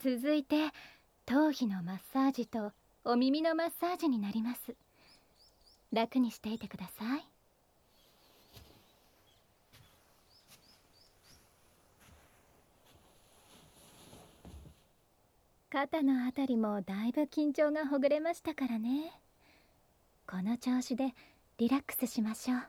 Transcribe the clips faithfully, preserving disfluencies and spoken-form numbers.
続いて頭皮のマッサージとお耳のマッサージになります。楽にしていてください。肩のあたりもだいぶ緊張がほぐれましたからね。この調子でリラックスしましょう。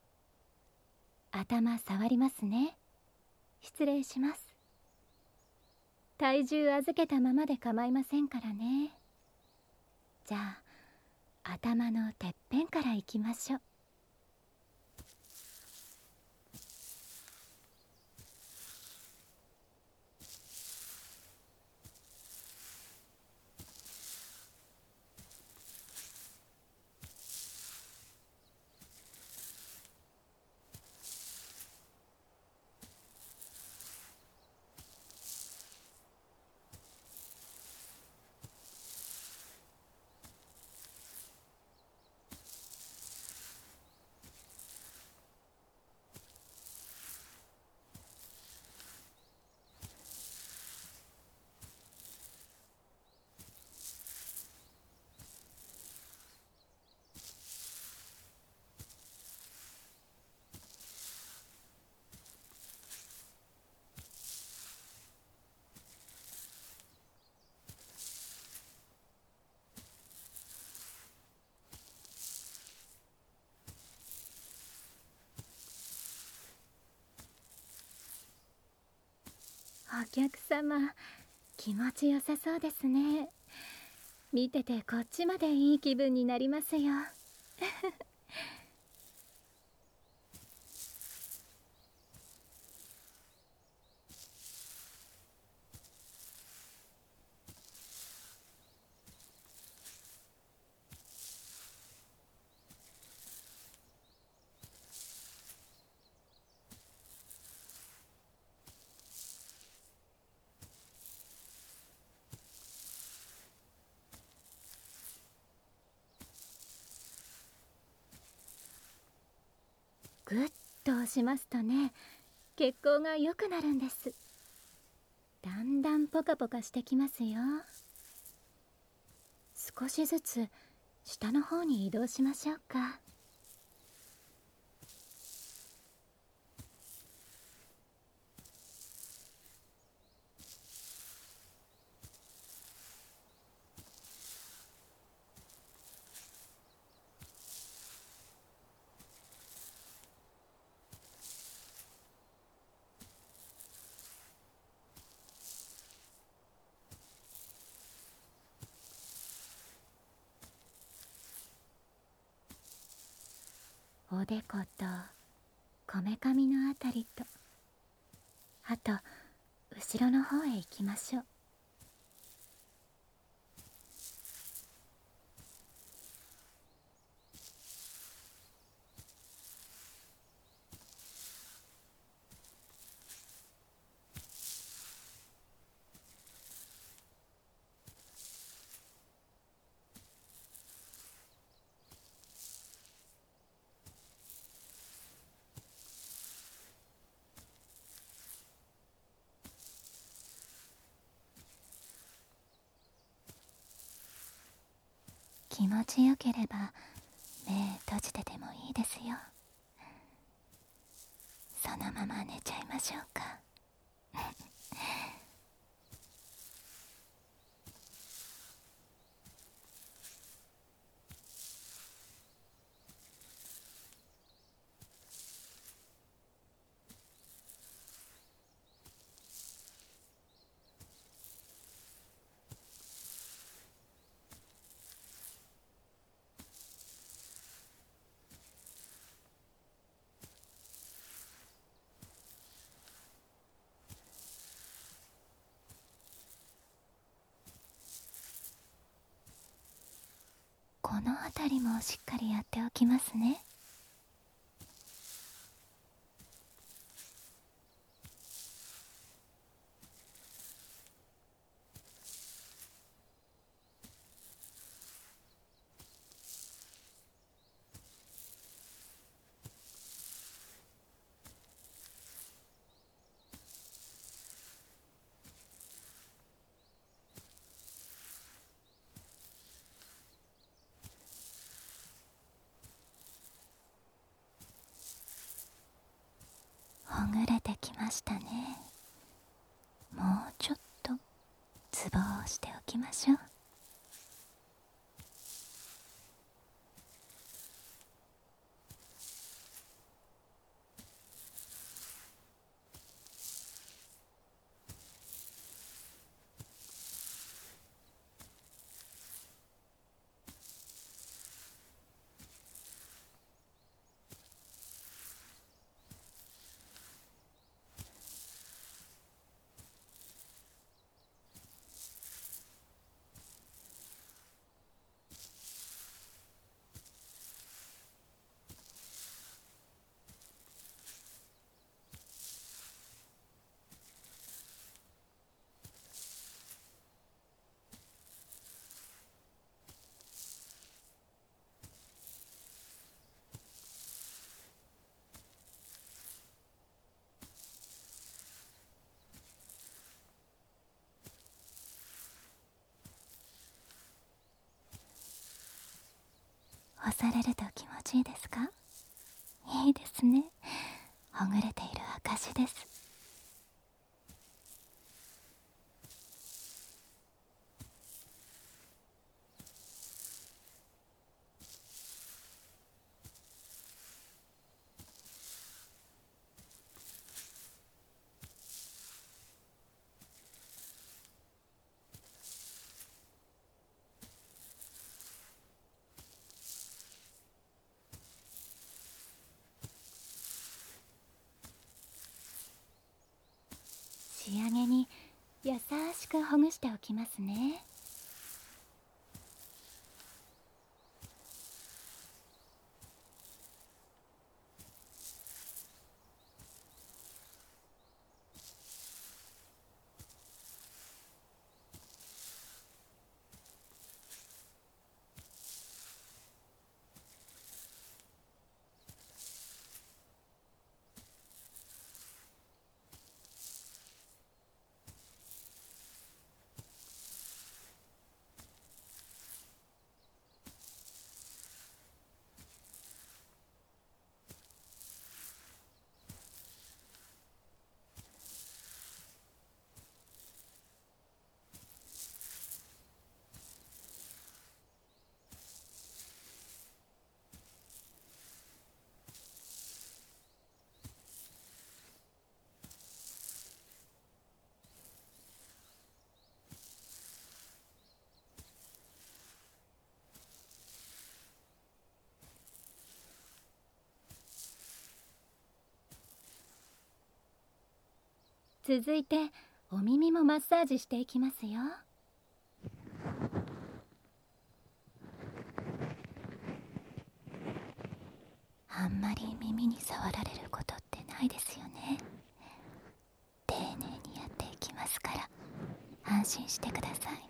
頭触りますね。失礼します。体重預けたままで構いませんからね。じゃあ頭のてっぺんからいきましょう。お客様、気持ちよさそうですね。見ててこっちまでいい気分になりますよ。ぐっと押しますとね、血行が良くなるんです。だんだんポカポカしてきますよ。少しずつ下の方に移動しましょうか。おでことこめかみのあたりと、あと後ろの方へ行きましょう。気持ちよければ目閉じててもいいですよ。そのまま寝ちゃいましょうか。この辺りもしっかりやっておきますね。 きましたね。もうちょっとツボをしておきましょう。押されると気持ちいいですか？いいですね。ほぐれている証です。仕上げに優しくほぐしておきますね。続いてお耳もマッサージしていきますよ。あんまり耳に触られることってないですよね。丁寧にやっていきますから安心してください。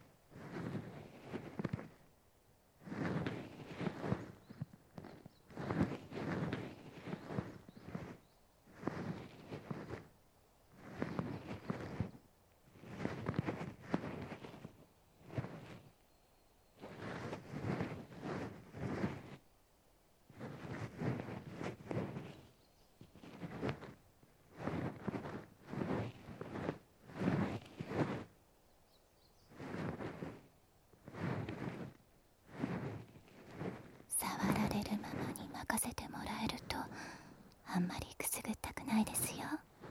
触られるままに任せてもらえるとあんまりくすぐったくないですよ。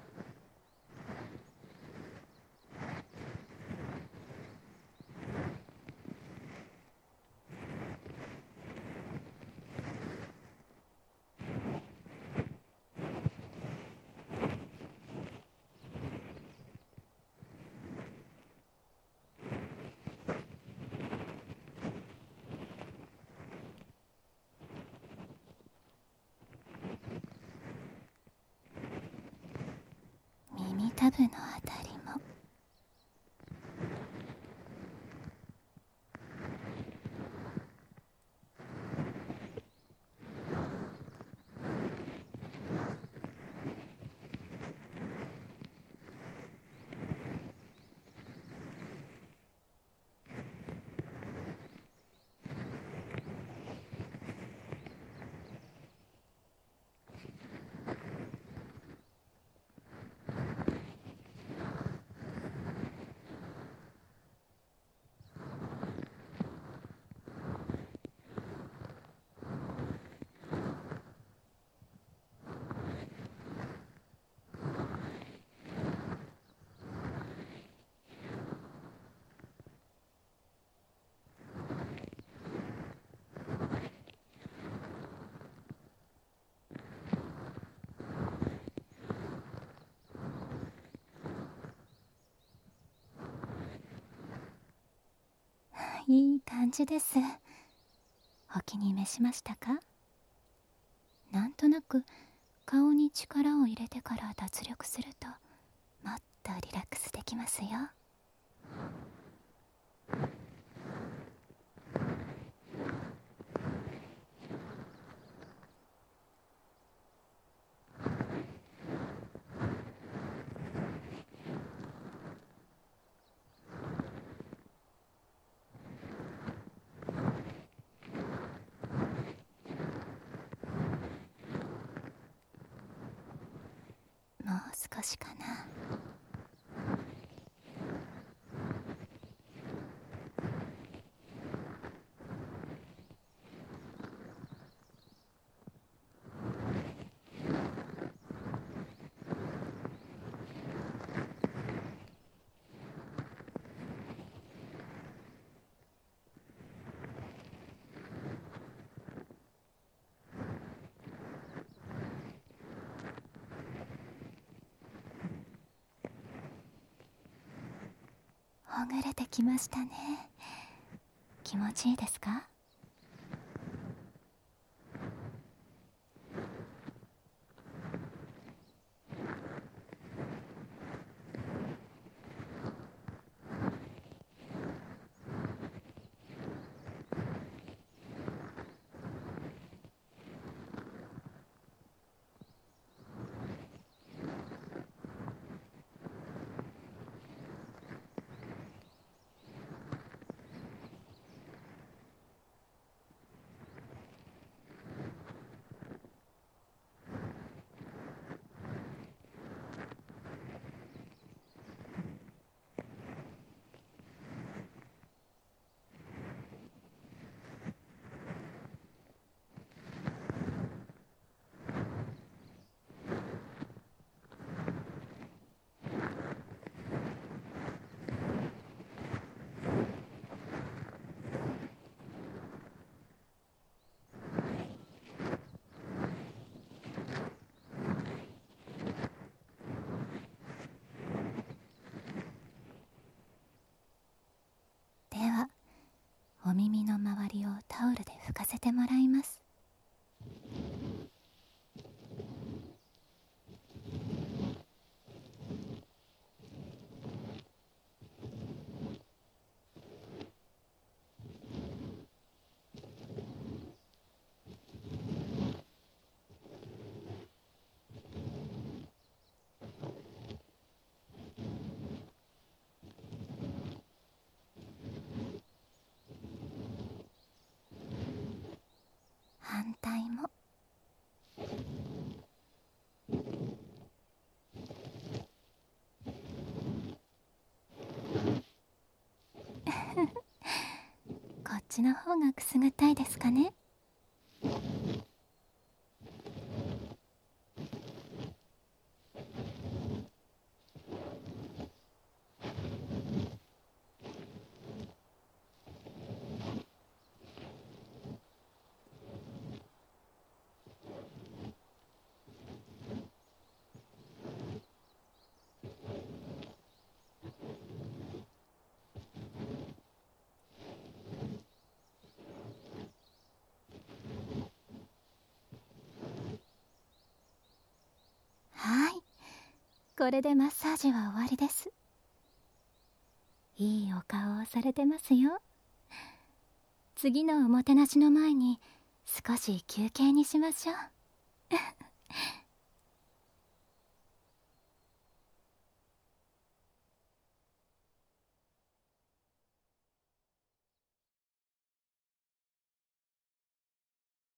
耳たぶのあたりもいい感じです。お気に召しましたか？なんとなく顔に力を入れてから脱力するともっとリラックスできますよ。もう少しかな。ほぐれてきましたね。気持ちいいですか？ではお耳の周りをタオルで拭かせてもらいます。反対も。こっちの方がくすぐったいですかね？はい、これでマッサージは終わりです。いいお顔をされてますよ。次のおもてなしの前に少し休憩にしましょう。